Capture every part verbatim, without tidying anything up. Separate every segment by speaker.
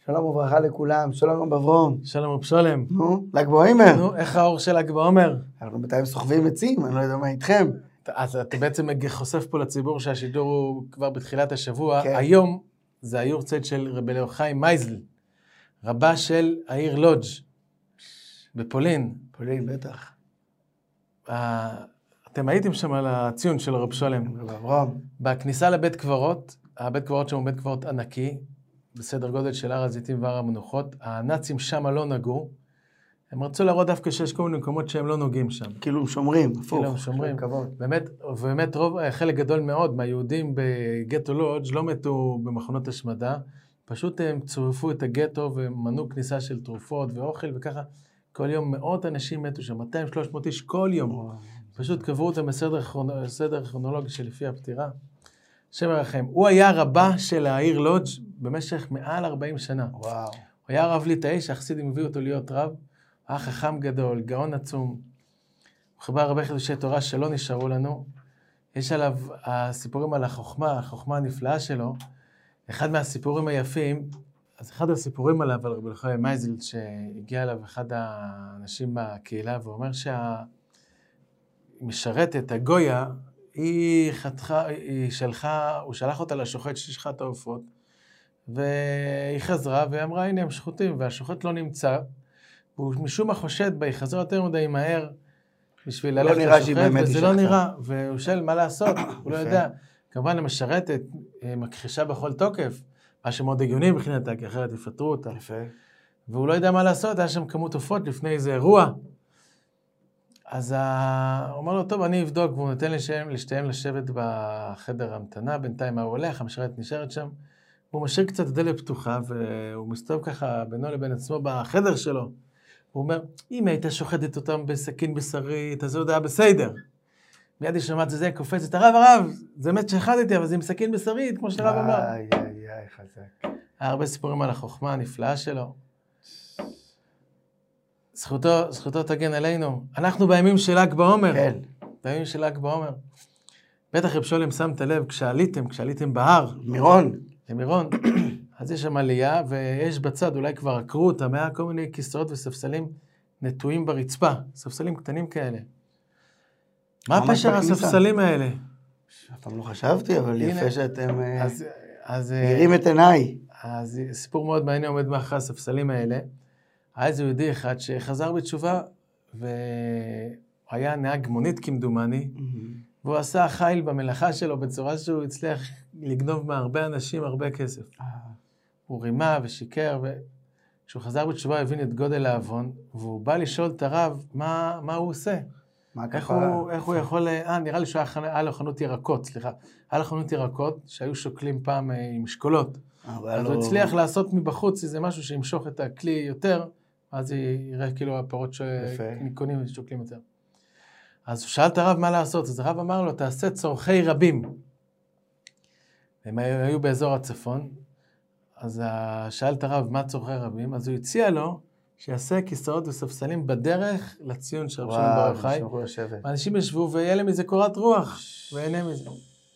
Speaker 1: שלום וברכה לכולם, שלום רב אברום.
Speaker 2: שלום רב שולם.
Speaker 1: נו, ל"ג בעומר.
Speaker 2: נו, איך האור של ל"ג בעומר?
Speaker 1: אנחנו בינתיים סוחבים עצים, אני לא יודע מה איתכם.
Speaker 2: אז אתה בעצם חושף פה לציבור שהשידור הוא כבר בתחילת השבוע.
Speaker 1: כן.
Speaker 2: היום זה היורצייט של רבי אליהו חיים מייזל, רבה של העיר לודג' בפולין.
Speaker 1: פולין, בטח.
Speaker 2: אתם הייתם שם על הציון של רב שולם.
Speaker 1: רב אברום.
Speaker 2: בכניסה לבית קברות, הבית קברות שם הוא בית קברות ענקי, בסדר גודל של הר הזיתים והר המנוחות. הנאצים שם לא נגעו. הם רצו להראות דווקא שיש כל מיני מקומות שהם לא נוגעים שם.
Speaker 1: כאילו שומרים, הפוך.
Speaker 2: כאילו שומרים. באמת, באמת רוב, חלק גדול מאוד מהיהודים בגטו לודג' לא מתו במכונות השמדה. פשוט הם צורפו את הגטו ומנעו כניסה של תרופות ואוכל וככה. כל יום מאות אנשים מתו שם, מאתיים שלוש מאות איש כל יום. פשוט קבעו אותם בסדר כרונולוגי שלפי הפטירה. השם ירחם. הוא היה רבה של העיר לודג' במשך מעל ארבעים שנה.
Speaker 1: וואו. הוא
Speaker 2: היה רב ליטאי שהחסידים הביאו אותו להיות רב. היה חכם גדול, גאון עצום. הוא חיבר הרבה חידושי תורה שלא נשארו לנו. יש עליו הסיפורים על החוכמה, החוכמה הנפלאה שלו. אחד מהסיפורים היפים, אז אחד הסיפורים עליו, על רבי אליהו חיים מייזל, שהגיע אליו אחד האנשים בקהילה, ואומר שהמשרתת, הגויה, היא חתכה, היא שלחה, הוא שלח אותה לשוחט ששחט את העופות, והיא חזרה ואמרה, הנה הם שחוטים, והשוחט לא נמצא, והוא משום מה חושד בה, היא חזרה יותר מדי מהר, בשביל ללכת לשוחט, וזה לא נראה, והוא שואל מה לעשות, הוא לא יודע. כמובן, המשרתת מכחישה בכל תוקף, מה שמאוד הגיוני מבחינתה, כי אחרת יפטרו אותה.
Speaker 1: יפה.
Speaker 2: והוא לא יודע מה לעשות, היה שם כמות עופות לפני איזה אירוע. אז הוא אומר לו, טוב, אני אבדוק, והוא נותן לשתיהם לשבת בחדר המתנה, בינתיים מה הוא הולך, המשרתת נשארת שם, והוא משאיר קצת דלת פתוחה, והוא מסתובב ככה בינו לבין עצמו בחדר שלו. הוא אומר, אם היית שוחטת אותם בסכין בשרית, אז זה עוד היה בסדר. מיד היא שמעת את זה, קופצת, הרב, הרב, זה באמת שחטתי, אבל זה עם סכין בשרית, כמו שהרב אמר.
Speaker 1: איי, איי, איי, חזק.
Speaker 2: היה הרבה סיפורים על החוכמה הנפלאה שלו. זכותו, זכותו תגן עלינו. אנחנו בימים של ל"ג בעומר.
Speaker 1: כן.
Speaker 2: בימים של ל"ג בעומר. בטח רב שולם שמת לב, כשעליתם, כשעליתם בהר.
Speaker 1: מירון.
Speaker 2: למירון. אז יש שם עלייה, ויש בצד, אולי כבר עקרו אותם, היה כל מיני כיסאות וספסלים נטועים ברצפה. ספסלים קטנים כאלה. מה פשר הספסלים האלה?
Speaker 1: אף פעם לא חשבתי, אבל יפה שאתם מאירים את עיניי.
Speaker 2: אז סיפור מאוד מעניין עומד מאחורי הספסלים האלה. היה איזה יהודי אחד שחזר בתשובה, והוא היה נהג מונית כמדומני, והוא עשה חיל במלאכה שלו בצורה שהוא הצליח לגנוב מהרבה אנשים הרבה כסף. הוא רימה ושיקר, וכשהוא חזר בתשובה הבין את גודל העוון, והוא בא לשאול את הרב מה, מה הוא עושה. איך הוא, איך הוא יכול, אה, נראה לי שהוא היה לו חנות ירקות, סליחה. היה לו חנות ירקות שהיו שוקלים פעם עם משקולות. אז הוא הצליח לעשות מבחוץ איזה משהו שימשוך את הכלי יותר, אז יראה כאילו הפירות שקונים ושוקלים יותר. אז הוא שאל את הרב מה לעשות, אז הרב אמר לו, תעשה צורכי רבים. הם היו באזור הצפון, אז שאל את הרב מה צורכי רבים, אז הוא הציע לו, שיעשה כיסאות וספסלים בדרך לציון של רב שולם בר יוחאי.
Speaker 1: שיוכלו לשבת.
Speaker 2: ואנשים ישבו ויהיה להם איזה קורת רוח, ויהנה מזה.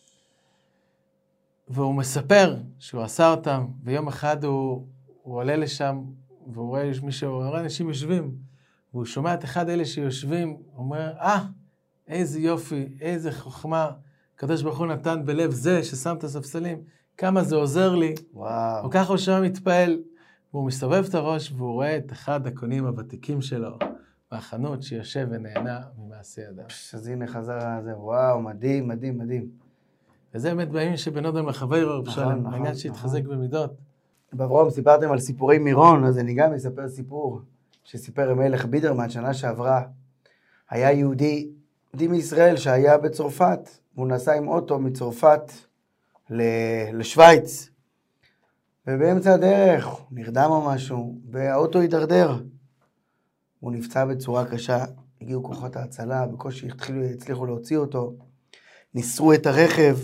Speaker 2: והוא מספר שהוא עשה אותם, ויום אחד הוא, הוא עולה לשם, והוא רואה מישהו, הוא רואה אנשים יושבים, והוא שומע את אחד אלה שיושבים, הוא אומר, אה, איזה יופי, איזה חוכמה, הקדוש ברוך הוא נתן בלב זה ששם את הספסלים, כמה זה עוזר לי.
Speaker 1: וואו.
Speaker 2: וככה הוא שם מתפעל. והוא מסתובב את הראש, והוא רואה את אחד הקונים הוותיקים שלו, מהחנות שיושב ונהנה ממעשה ידיו.
Speaker 1: אז הנה חזר הזה, וואו, מדהים, מדהים, מדהים.
Speaker 2: וזה באמת בימים שבין אדם לחבר רב שולם, העניין שהתחזק במידות.
Speaker 1: באברום, סיפרתם על סיפורי מירון, אז אני גם אספר סיפור שסיפר המלך בידרמן שנה שעברה. היה יהודי, יהודי מישראל שהיה בצרפת, והוא נסע עם אוטו מצרפת לשוויץ. ובאמצע הדרך הוא נרדם או משהו, והאוטו הידרדר. הוא נפצע בצורה קשה, הגיעו כוחות ההצלה, בקושי התחילו, הצליחו להוציא אותו, ניסרו את הרכב,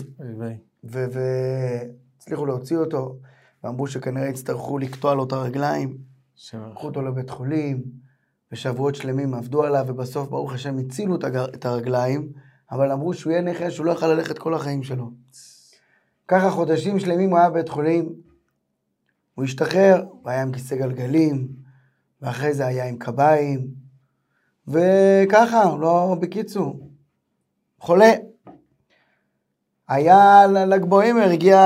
Speaker 1: והצליחו להוציא אותו, ואמרו שכנראה יצטרכו לקטוע לו את הרגליים, לקחו אותו לבית חולים, ושבועות שלמים עבדו עליו, ובסוף ברוך השם הצילו את הרגליים, אבל אמרו שהוא יהיה נכה, שהוא לא יוכל ללכת כל החיים שלו. ככה חודשים שלמים הוא היה בבית חולים, הוא השתחרר, והיה עם כיסא גלגלים, ואחרי זה היה עם קביים, וככה, לא בקיצור, חולה. היה לגבוהימר, הגיע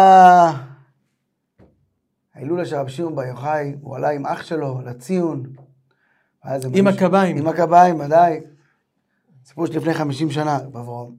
Speaker 1: ההילולה של רב שמעון בר יוחאי, הוא עלה עם אח שלו לציון.
Speaker 2: עם הקביים.
Speaker 1: עם הקביים, ודאי. סיפור שלפני חמישים שנה, בברום.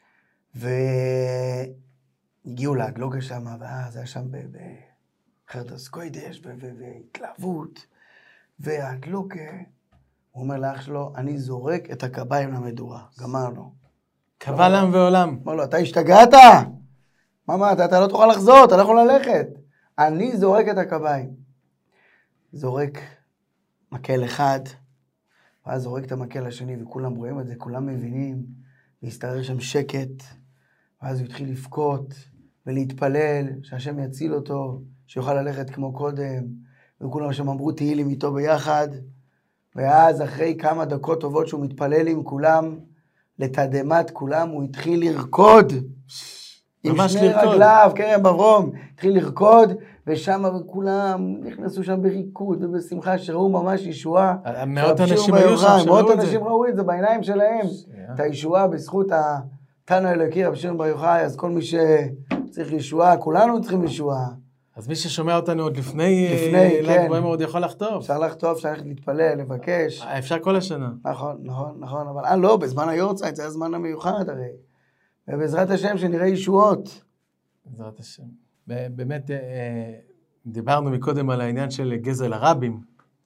Speaker 1: והגיעו להדלוקה שם, ואז היה שם בחרטס קוידש, והתלהבות. והדלוקה, הוא אומר לאח שלו, אני זורק את הקביים למדורה. גמרנו.
Speaker 2: קבל עם ועולם.
Speaker 1: אמר לו, אתה השתגעת? מה, מה, אתה, אתה לא תוכל לחזור, אתה לא יכול ללכת. אני זורק את הקביים. זורק מקל אחד, ואז זורק את המקל השני, וכולם רואים את זה, כולם מבינים, והסתרר שם שקט, ואז הוא התחיל לבכות, ולהתפלל, שהשם יציל אותו, שיוכל ללכת כמו קודם, וכולם שם אמרו תהילים איתו ביחד, ואז אחרי כמה דקות טובות שהוא מתפלל עם כולם, לתדמת כולם, הוא התחיל לרקוד, עם שני לרקוד. רגליו, כן, ברום, התחיל לרקוד, ושם כולם נכנסו שם בריקוד ובשמחה, שראו ממש ישועה.
Speaker 2: מאות אנשים היו שם,
Speaker 1: מאות אנשים ראו את זה בעיניים שלהם, את הישועה בזכות התנו אלוקי, רב שמעון בר יוחאי, אז כל מי שצריך ישועה, כולנו צריכים ישועה.
Speaker 2: אז מי ששומע אותנו עוד לפני,
Speaker 1: לפני,
Speaker 2: ל"ג בעומר עוד יכול לחטוף.
Speaker 1: אפשר לחטוף, אפשר ללכת להתפלל, לבקש.
Speaker 2: אפשר כל השנה.
Speaker 1: נכון, נכון, נכון, אבל אה, לא, בזמן היורצייט, זה הזמן המיוחד הרי. ובעזרת השם שנראה ישועות.
Speaker 2: בעזרת השם. באמת, דיברנו מקודם על העניין של גזל הרבים.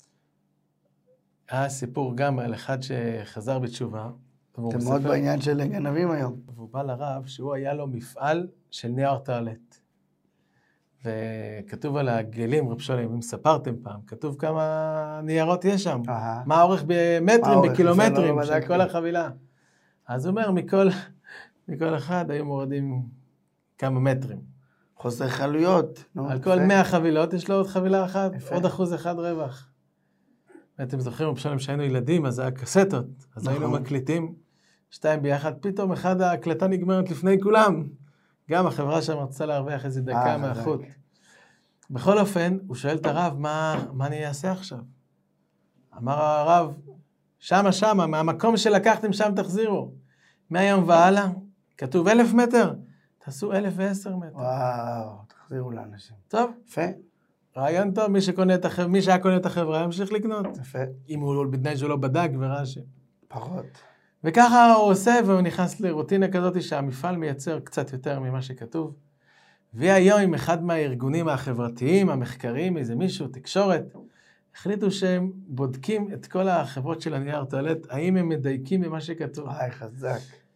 Speaker 2: היה סיפור גם על אחד שחזר בתשובה.
Speaker 1: אתם מאוד בעניין של גנבים היום.
Speaker 2: והוא בא לרב שהוא היה לו מפעל של נייר טואלט. וכתוב על הגלים, רב שולם, אם ספרתם פעם, כתוב כמה ניירות יש שם. מה האורך במטרים, בקילומטרים של כל החבילה. אז הוא אומר, מכל, מכל אחד היו מורדים כמה מטרים.
Speaker 1: חוסר חלויות.
Speaker 2: על כל מאה חבילות יש לו עוד חבילה אחת, עוד אחוז אחד רווח. ואתם זוכרים, רב שולם, שהיינו ילדים, אז היה קסטות, אז היינו מקליטים, שתיים ביחד, פתאום אחד ההקלטה נגמרת לפני כולם. גם החברה שם רצתה להרוויח איזה דקה מהחוט. בכל אופן, הוא שואל את הרב, מה, מה אני אעשה עכשיו? אמר הרב, שמה, שמה, מהמקום שלקחתם שם תחזירו. מהיום והלאה, כתוב אלף מטר, תעשו אלף ועשר מטר.
Speaker 1: וואו, תחזירו לאנשים.
Speaker 2: טוב.
Speaker 1: יפה.
Speaker 2: רעיון טוב, מי שקונה את החברה, מי שהיה קונה את החברה, ימשיך לקנות.
Speaker 1: יפה.
Speaker 2: אם הוא בתנאי שהוא לא בדק וראה ש...
Speaker 1: פחות.
Speaker 2: וככה הוא עושה, והוא נכנס לרוטינה כזאת שהמפעל מייצר קצת יותר ממה שכתוב. והיום עם אחד מהארגונים החברתיים, המחקריים, איזה מישהו, תקשורת, החליטו שהם בודקים את כל החברות של הנייר טואלט, האם הם מדייקים במה שכתוב.
Speaker 1: היי, חזק.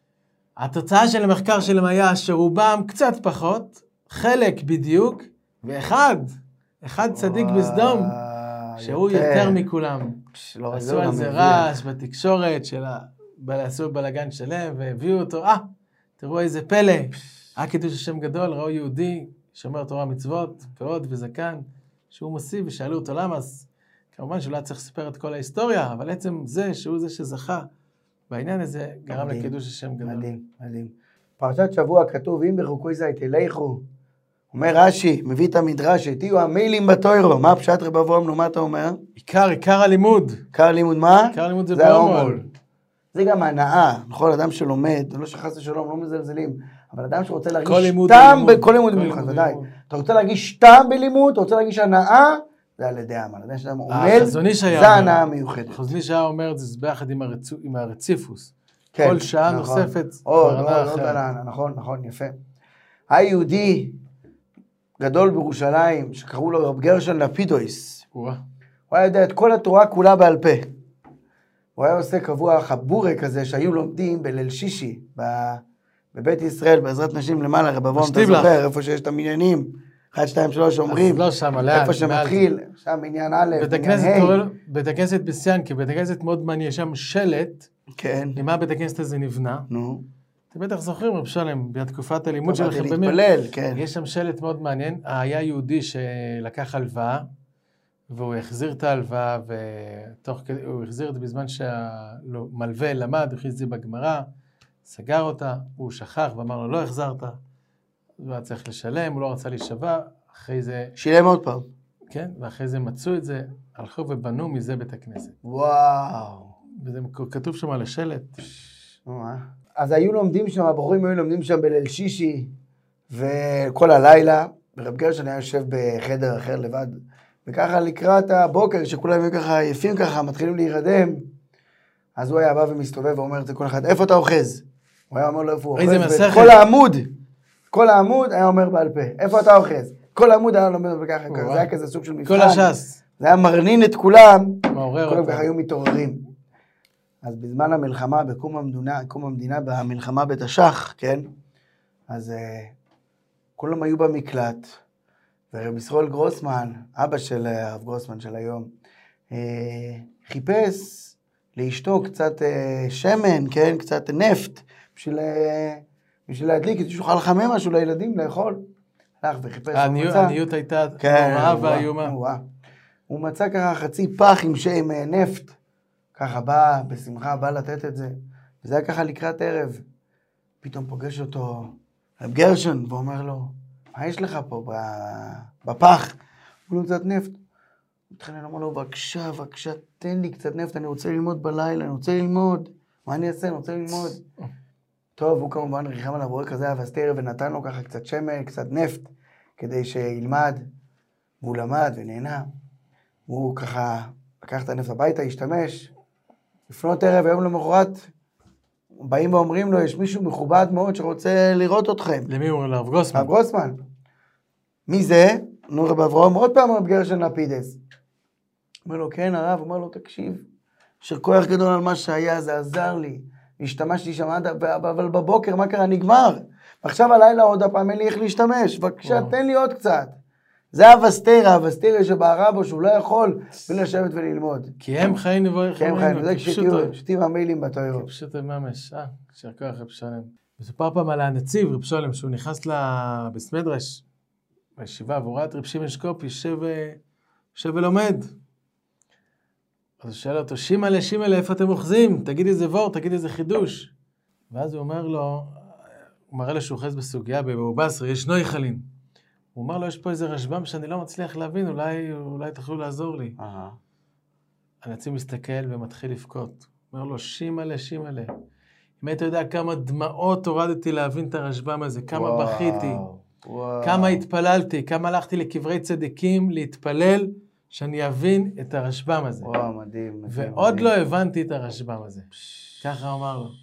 Speaker 2: התוצאה של המחקר שלהם היה שרובם קצת פחות, חלק בדיוק, ואחד, אחד צדיק בסדום, שהוא יותר מכולם. עשו על זה רעש בתקשורת של ה... עשו בלגן שלם, והביאו אותו, אה, תראו איזה פלא, היה קידוש השם גדול, ראו יהודי, שומר תורה מצוות, פאות וזקן, שהוא מוסיף, ושאלו אותו למה, אז כמובן שהוא לא צריך לספר את כל ההיסטוריה, אבל עצם זה, שהוא זה שזכה, בעניין הזה גרם לקידוש השם גדול.
Speaker 1: מדהים, מדהים. פרשת שבוע כתוב, אם בחוקוי זית תלכו, אומר רש"י, מביא את המדרש, תהיו המיילים בתוירו, מה פשט רב אברהם, נו מה אתה אומר?
Speaker 2: עיקר, עיקר הלימוד.
Speaker 1: עיקר הלימוד מה?
Speaker 2: עיקר הלימוד זה בהומול.
Speaker 1: זה גם הנאה, נכון, אדם שלומד, לא שחס ושלום, לא מזלזלים, אבל אדם שרוצה להרגיש טעם, בכל לימוד במיוחד, ודאי. אתה רוצה להרגיש טעם בלימוד, אתה רוצה להרגיש הנאה, זה על ידי העמל. אדם שאדם עומד, זה הנאה המיוחדת.
Speaker 2: חזוני שהיה אומר את זה ביחד עם הרציפוס. כל שעה נוספת.
Speaker 1: עוד, עוד, עוד, נכון, נכון, יפה. היהודי גדול בירושלים, שקראו לו רב גרשון לפידויס, הוא היה יודע את כל התורה כולה בעל פה. הוא היה עושה קבוע חבורה כזה שהיו לומדים בליל שישי, בבית ישראל, בעזרת נשים למעלה, רב אברהם, אתה זוכר, איפה שיש את המניינים, אחד, שתיים, שלוש אומרים,
Speaker 2: לא שם, לאן,
Speaker 1: איפה שמתחיל, שם עניין א', עניין ה'.
Speaker 2: בית הכנסת בסיאנקי, בית הכנסת מאוד מעניין, יש שם שלט,
Speaker 1: כן.
Speaker 2: למה בית הכנסת הזה נבנה?
Speaker 1: נו.
Speaker 2: אתם בטח זוכרים, רב שלם, בתקופת הלימוד שלכם,
Speaker 1: להתפלל, כן.
Speaker 2: יש שם שלט מאוד מעניין, היה יהודי שלקח הלוואה, והוא החזיר את ההלוואה, ותוך כדי, הוא החזיר את זה בזמן שהמלווה למד, הוא הכניס את זה בגמרא, סגר אותה, הוא שכח ואמר לו, לא החזרת, הוא היה צריך לשלם, הוא לא רצה להישבע, אחרי זה...
Speaker 1: שילם עוד פעם.
Speaker 2: כן, ואחרי זה מצאו את זה, הלכו ובנו מזה בית הכנסת.
Speaker 1: וואו.
Speaker 2: וזה כתוב שם על השלט.
Speaker 1: אז היו לומדים שם, הבחורים היו לומדים שם בליל שישי, וכל הלילה, ורב גרשון היה יושב בחדר אחר לבד, וככה לקראת הבוקר, שכולם היו ככה יפים ככה, מתחילים להירדם, אז הוא היה בא ומסתובב ואומר את זה כל אחד, איפה אתה אוחז? הוא היה אומר לו איפה הוא אוחז, וכל העמוד, כל העמוד היה אומר בעל פה, איפה אתה אוחז? כל העמוד היה לומד וככה, זה היה כזה סוג של מבחן.
Speaker 2: כל הש"ס.
Speaker 1: זה היה מרנין את כולם,
Speaker 2: מעורר
Speaker 1: כולם
Speaker 2: אותם.
Speaker 1: ככה היו מתעוררים. אז בזמן המלחמה, בקום המדינה, קום המדינה, במלחמה בתש"ח, כן? אז uh, כולם היו במקלט, ורב ישראל גרוסמן, אבא של הרב גרוסמן של היום, uh, חיפש לאשתו קצת uh, שמן, כן? קצת נפט, בשביל, uh, בשביל להדליק, כדי שיוכל לחמם משהו לילדים לאכול. הלך וחיפש, הוא מצא.
Speaker 2: העניות הייתה נוראה והאיומה.
Speaker 1: הוא מצא ככה חצי פח עם שם נפט, ככה בא, בשמחה, בא לתת את זה. וזה היה ככה לקראת ערב. פתאום פוגש אותו רב גרשון, ואומר לו, מה יש לך פה בפח? הוא לו קצת נפט. הוא מתחנן, אמר לו, בבקשה, בבקשה, תן לי קצת נפט, אני רוצה ללמוד בלילה, אני רוצה ללמוד. מה אני אעשה? אני רוצה ללמוד. טוב, הוא כמובן ריחם עליו רואה כזה אבסטר, ונתן לו ככה קצת שמן, קצת נפט, כדי שילמד. והוא למד ונהנה. הוא ככה לקח את הנפט הביתה, השתמש. לפנות ערב, היום למחרת, באים ואומרים לו, יש מישהו מכובד מאוד שרוצה לראות אתכם.
Speaker 2: למי אומרים לו? הרב גרוסמן.
Speaker 1: הרב גרוסמן. מי זה? נו רב אברהם, עוד פעם רב גרשון לפידס. אומר לו, כן הרב, אומר לו, תקשיב, אשר כוח גדול על מה שהיה, זה עזר לי. השתמשתי שם עד, אבל בבוקר, מה קרה? נגמר. ועכשיו הלילה עוד הפעם אין לי איך להשתמש. בבקשה, תן לי עוד קצת. זה אבסטר, האבסטר שבערה בו שהוא לא יכול ולשבת וללמוד.
Speaker 2: כי הם חיים נבואי
Speaker 1: חיים. כי הם חיים, זה כשתיב המיילים בתוירו.
Speaker 2: כפשוט ממש, אה, כשיר כוח רב שולם. מסופר פעם על הנציב, רב שולם, שהוא נכנס לבסמדרש, בישיבה, והוא ראה את רב שמעון שקופ, יושב ולומד. אז הוא שואל אותו, שימאלה, שימאלה, איפה אתם אוחזים? תגיד איזה וור, תגיד איזה חידוש. ואז הוא אומר לו, הוא מראה לו שהוא אוחז בסוגיה, בבבא-בסרה, יש נוי חלים. הוא אומר לו, יש פה איזה רשב"ם שאני לא מצליח להבין, אולי, אולי תוכלו לעזור לי.
Speaker 1: אהה.
Speaker 2: הנציב מסתכל ומתחיל לבכות. הוא אומר לו, שימאלה, שימאלה. אם היית יודע כמה דמעות הורדתי להבין את הרשב"ם הזה, כמה
Speaker 1: וואו,
Speaker 2: בכיתי,
Speaker 1: וואו.
Speaker 2: כמה התפללתי, כמה הלכתי לקברי צדיקים להתפלל, שאני אבין את הרשב"ם הזה.
Speaker 1: וואו, מדהים, מדהים.
Speaker 2: ועוד
Speaker 1: מדהים.
Speaker 2: לא הבנתי את הרשב"ם הזה. ככה אמר לו.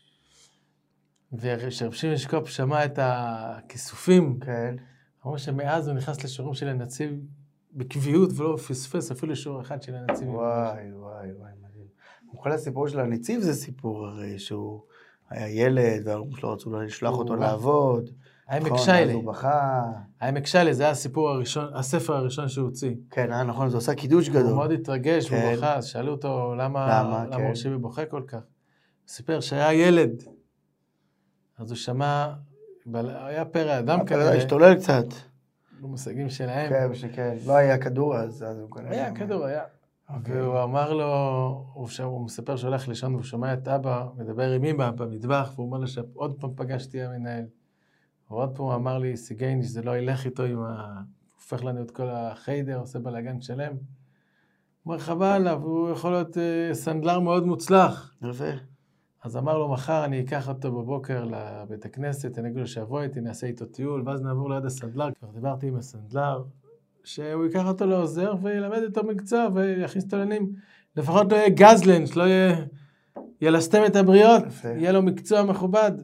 Speaker 2: וכשרב שמעון שקופ שמע את הכיסופים,
Speaker 1: כן.
Speaker 2: אמרו שמאז הוא נכנס לשיעורים של הנציב בקביעות ולא פספס אפילו שיעור אחד של הנציב.
Speaker 1: וואי, וואי, וואי, מדהים. כל הסיפור של הנציב זה סיפור הרי שהוא היה ילד, וההורים שלו רצו לשלוח אותו לעבוד.
Speaker 2: העמק שיילה.
Speaker 1: הוא בכה.
Speaker 2: העמק שיילה, זה היה הסיפור הראשון, הספר הראשון שהוא הוציא.
Speaker 1: כן, אה, נכון, זה עושה קידוש גדול.
Speaker 2: הוא מאוד התרגש,
Speaker 1: כן.
Speaker 2: הוא בוכה, אז שאלו אותו למה,
Speaker 1: למה,
Speaker 2: למה
Speaker 1: כן.
Speaker 2: הוא שיבי בוכה כל כך. הוא סיפר שהיה ילד, אז הוא שמע, היה פרא אדם כנראה.
Speaker 1: השתולל קצת.
Speaker 2: במושגים שלהם.
Speaker 1: כן, שכן. לא היה כדור אז, אז הוא כנראה.
Speaker 2: היה כדור, היה.
Speaker 1: אוקיי.
Speaker 2: והוא אמר לו, הוא, ש... הוא מספר שהוא הולך לישון והוא שומע את אבא מדבר עם אמא במטבח, והוא אומר לו שעוד פעם פגשתי המנהל. ועוד פעם הוא אמר לי, סיגייני, שזה לא ילך איתו עם ה... הופך לנו את כל החיידר, עושה בלגן שלם. הוא אומר, חבל עליו, הוא יכול להיות uh, סנדלר מאוד מוצלח.
Speaker 1: יפה.
Speaker 2: אז אמר לו, מחר אני אקח אותו בבוקר לבית הכנסת, אני אגיד לו שיבוא איתי, נעשה איתו טיול, ואז נעבור ליד הסנדלר. כבר דיברתי עם הסנדלר, שהוא ייקח אותו לעוזר וילמד אותו מקצוע ויכניס אותו לעניינים. לפחות לא יהיה גזלן, שלא יהיה... ילסתם את הבריות,
Speaker 1: יפה.
Speaker 2: יהיה לו מקצוע מכובד.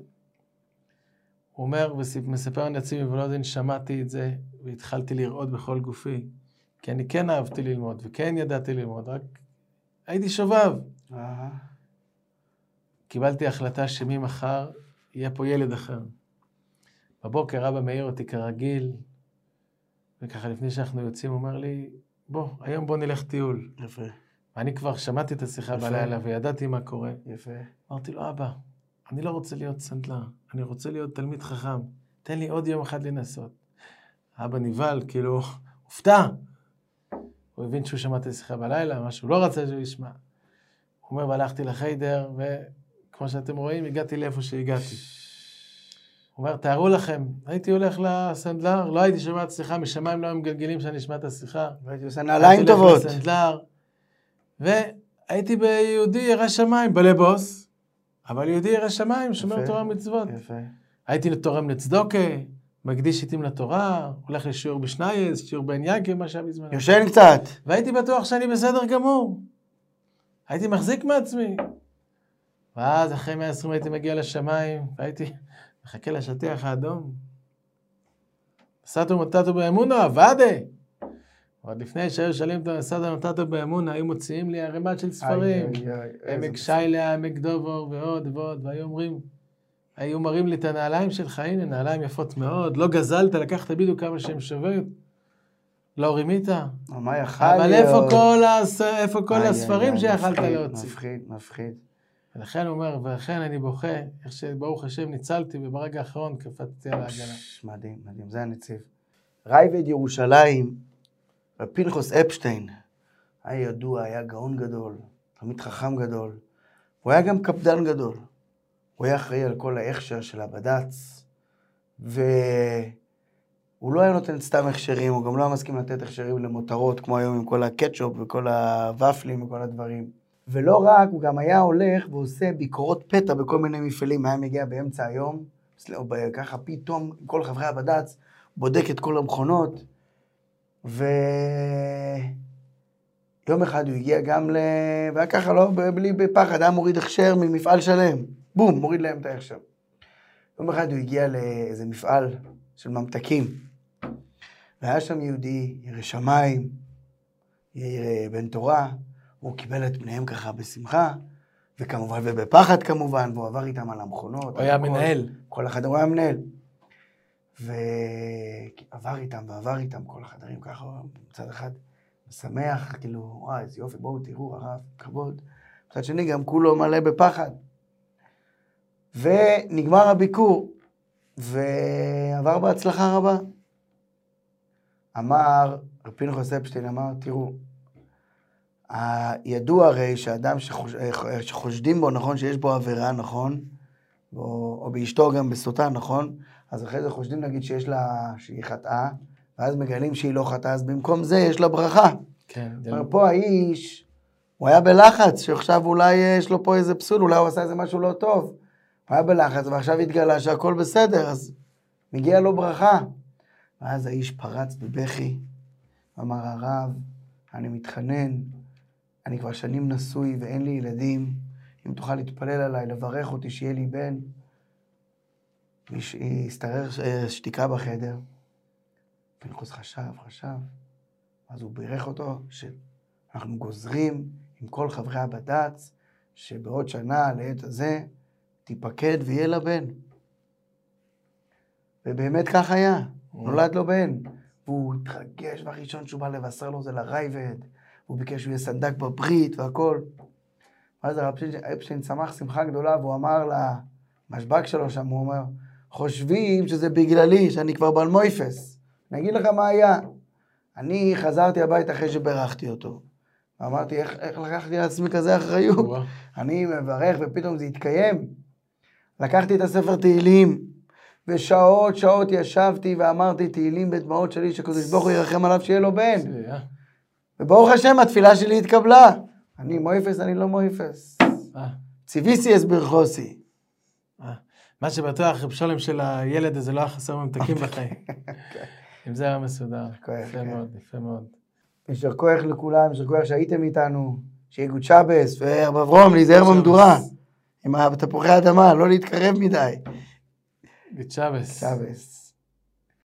Speaker 2: הוא אומר, ומספר הנציב, ולא יודע, שמעתי את זה, והתחלתי לראות בכל גופי, כי אני כן אהבתי ללמוד, וכן ידעתי ללמוד, רק הייתי שובב.
Speaker 1: אהה.
Speaker 2: קיבלתי החלטה שממחר יהיה פה ילד אחר. בבוקר אבא מעיר אותי כרגיל, וככה לפני שאנחנו יוצאים, הוא אומר לי, בוא, היום בוא נלך טיול.
Speaker 1: יפה.
Speaker 2: ואני כבר שמעתי את השיחה
Speaker 1: יפה.
Speaker 2: בלילה, וידעתי מה קורה.
Speaker 1: יפה.
Speaker 2: אמרתי לו, אבא, אני לא רוצה להיות סנדלר, אני רוצה להיות תלמיד חכם. תן לי עוד יום אחד לנסות. אבא נבהל, כאילו, הופתע. הוא הבין שהוא שמע את השיחה בלילה, מה שהוא לא רצה שהוא ישמע. הוא אומר, והלכתי לחיידר, וכמו שאתם רואים, הגעתי לאיפה שהגעתי. הוא אומר, תארו לכם, הייתי הולך לסנדלר, לא הייתי שומע את השיחה, משמיים לא היו מגלגלים שאני אשמע את השיחה.
Speaker 1: והייתי עושה נעליים טובות.
Speaker 2: הייתי הולך לסנדלר, והייתי ביהודי ירא שמיים, בלבוס, אבל יהודי ירא שמיים, שומר תורה ומצוות.
Speaker 1: יפה.
Speaker 2: הייתי תורם לצדוקה, מקדיש עתים לתורה, הולך לשיעור בשנייס, שיעור בעין יעקב, מה שהיה בזמן.
Speaker 1: יושן קצת.
Speaker 2: והייתי בטוח שאני בסדר גמור. הייתי מחזיק מעצמי. ואז אחרי מאה ועשרים הייתי מגיע לשמיים, והייתי מחכה לשטיח האדום. סתו מטטו באמונה, עבדה. עוד לפני שהיו שואלים את סתו מטטו באמונה, היו מוציאים לי ערימת של ספרים. עמק שיילה, עמק דובור ועוד ועוד, והיו אומרים, היו מראים לי את הנעליים שלך, הנה, נעליים יפות מאוד, לא גזלת, לקחת בדיוק כמה שהם שוות, לא רימית.
Speaker 1: מה יכל
Speaker 2: אבל
Speaker 1: להיות?
Speaker 2: איפה כל, הס... איפה כל הספרים שיכלת להוציא?
Speaker 1: מפחיד, מפחיד.
Speaker 2: ולכן הוא אומר, ולכן אני בוכה, איך שברוך השם ניצלתי, וברגע האחרון קפצתי על העגלה.
Speaker 1: מדהים, מדהים, זה הנציב. רייבד ירושלים, פנחס אפשטיין, היה ידוע, היה גאון גדול, תלמיד חכם גדול, הוא היה גם קפדן גדול. הוא היה אחראי על כל ההכשר של הבד"ץ, והוא לא היה נותן סתם הכשרים, הוא גם לא היה מסכים לתת הכשרים למותרות, כמו היום עם כל הקטשופ וכל הוואפלים וכל הדברים. ולא רק, הוא גם היה הולך ועושה ביקורות פתע בכל מיני מפעלים, היה מגיע באמצע היום, ככה פתאום כל חברי הבד"ץ, בודק את כל המכונות, ויום אחד הוא הגיע גם ל... והיה ככה לא, בלי בפחד, היה מוריד הכשר ממפעל שלם. בום, מוריד להם את ההכשר. יום אחד הוא הגיע לאיזה מפעל של ממתקים, והיה שם יהודי, ירא שמיים, ירא בן תורה, הוא קיבל את פניהם ככה בשמחה, וכמובן, ובפחד כמובן, והוא עבר איתם על המכונות.
Speaker 2: הוא היה מנהל.
Speaker 1: כל החדר, הוא היה מנהל. ועבר איתם, ועבר איתם כל החדרים ככה, מצד אחד, משמח, כאילו, וואי, איזה יופי, בואו תראו, הרב, כבוד. מצד שני, גם כולו מלא בפחד. ונגמר הביקור, ועבר בהצלחה רבה. אמר, רב פנחס אפשטיין אמר, תראו, הידוע הרי שאדם שחוש... שחושדים בו, נכון, שיש בו עבירה, נכון, או, או באשתו גם בסוטה, נכון, אז אחרי זה חושדים נגיד שיש לה, שהיא חטאה, ואז מגלים שהיא לא חטאה, אז במקום זה יש לה ברכה.
Speaker 2: כן.
Speaker 1: אבל פה האיש, הוא היה בלחץ, שעכשיו אולי יש לו פה איזה פסול, אולי הוא עשה איזה משהו לא טוב. הוא היה בלחץ, ועכשיו התגלה שהכל בסדר, אז מגיע לו ברכה. ואז האיש פרץ בבכי, אמר, הרב, אני מתחנן, אני כבר שנים נשוי ואין לי ילדים, אם תוכל להתפלל עליי, לברך אותי שיהיה לי בן. הסתרר שתיקה בחדר, פנחס חשב, חשב, אז הוא בירך אותו שאנחנו גוזרים עם כל חברי הבד"ץ, שבעוד שנה לעת הזה תיפקד ויהיה לה בן. ובאמת כך היה, נולד לו בן. והוא התרגש, והראשון שהוא בא לבשר לו זה לרייבד, הוא ביקש שהוא יהיה סנדק בברית והכל. ואז הרב אפשטיין שמח שמחה גדולה, והוא אמר למשבק שלו שם, הוא אומר, חושבים שזה בגללי, שאני כבר בעל מויפס. אני אגיד לך מה היה. אני חזרתי הביתה אחרי שברכתי אותו. ואמרתי, איך, איך לקחתי לעצמי כזה אחריות? אני מברך ופתאום זה התקיים. לקחתי את הספר תהילים, ושעות שעות ישבתי ואמרתי תהילים בדמעות שלי, שקדוש ברוך הוא ירחם עליו שיהיה לו בן. וברוך השם, התפילה שלי התקבלה. אני מויפס, אני לא מויפס. ציוויסי אסברכוסי.
Speaker 2: מה שבטוח, רב שולם של הילד הזה לא היה חסר ממתקים בחיים. אם זה היה מסודר. יפה מאוד, יפה מאוד.
Speaker 1: יישר כוח לכולם, יישר כוח שהייתם איתנו, שיהיה גוד שבס, ורב אברום, להיזהר במדורה. עם תפוחי האדמה, לא להתקרב מדי.
Speaker 2: גוד שבס.
Speaker 1: שבס.